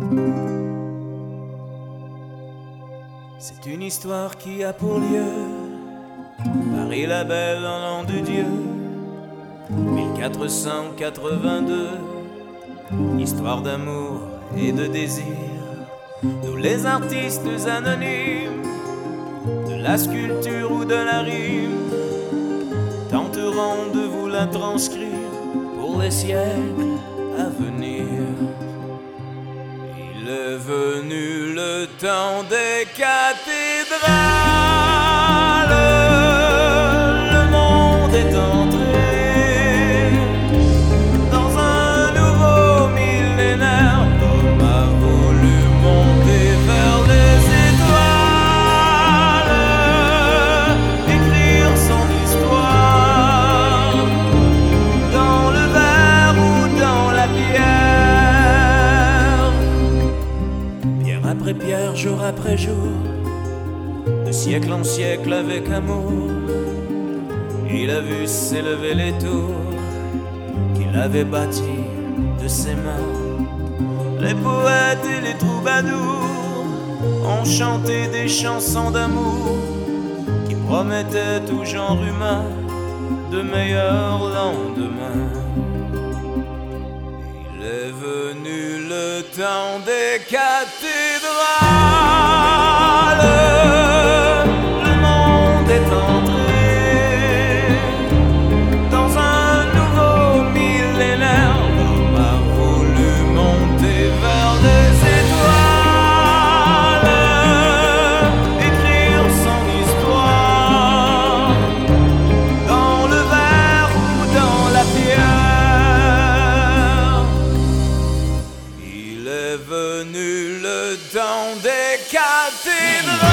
C'est une histoire qui a pour lieu Paris la belle en l'an de Dieu 1482. Histoire d'amour et de désir. Nous les artistes anonymes de la sculpture ou de la rime tenterons de vous la transcrire pour les siècles à venir. Il est venu le temps des cathédrales. Le monde est entré dans un nouveau millénaire. L'homme a voulu monter vers les étoiles, écrire son histoire dans le verre ou dans la pierre. Pierre après pierre, jour après jour, de siècle en siècle avec amour, il a vu s'élever les tours qu'il avait bâties de ses mains. Les poètes et les troubadours ont chanté des chansons d'amour qui promettaient tout genre humain de meilleurs lendemains. Il est venu le temps des cathédrales. Le monde est entré dans un nouveau millénaire. L'homme a voulu monter vers les étoiles, écrire son histoire dans le verre ou dans la pierre. Il est venu le temps des cathédrales.